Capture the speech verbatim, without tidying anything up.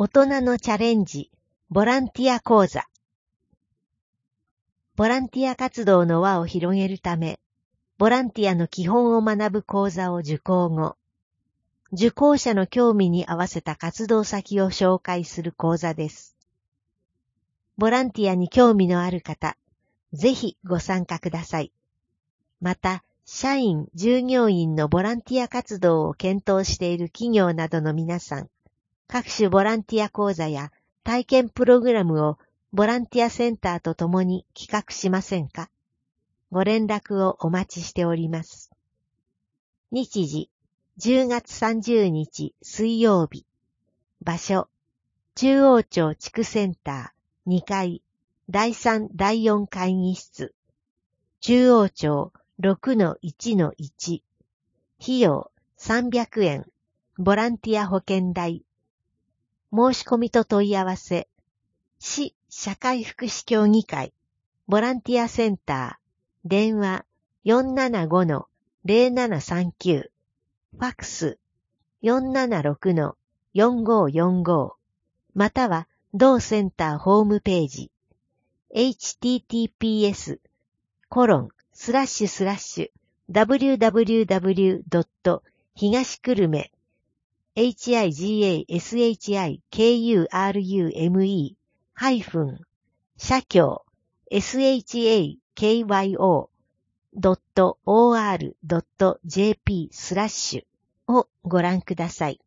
大人のチャレンジ、ボランティア講座。ボランティア活動の輪を広げるため、ボランティアの基本を学ぶ講座を受講後、受講者の興味に合わせた活動先を紹介する講座です。ボランティアに興味のある方、ぜひご参加ください。また、社員、従業員のボランティア活動を検討している企業などの皆さん、各種ボランティア講座や体験プログラムをボランティアセンターとともに企画しませんか？ご連絡をお待ちしております。日時、じゅうがつさんじゅうにち水曜日。場所、中央町地区センターにかいだいさんだいよん会議室。中央町 ろくのいちのいち。費用さんびゃくえん。ボランティア保険代。申し込みと問い合わせ。市社会福祉協議会。ボランティアセンター。電話 よんななごのぜろななさんきゅう。ファックス よんななろくのよんごよんご。または同センターホームページ。エイチティーティーピーエス コロンスラッシュスラッシュ ダブリューダブリューダブリュー ドット 東久留米 ヒガシハイフン社協 シャキョウ ドット オーアール ドット ジェーピー スラッシュをご覧ください。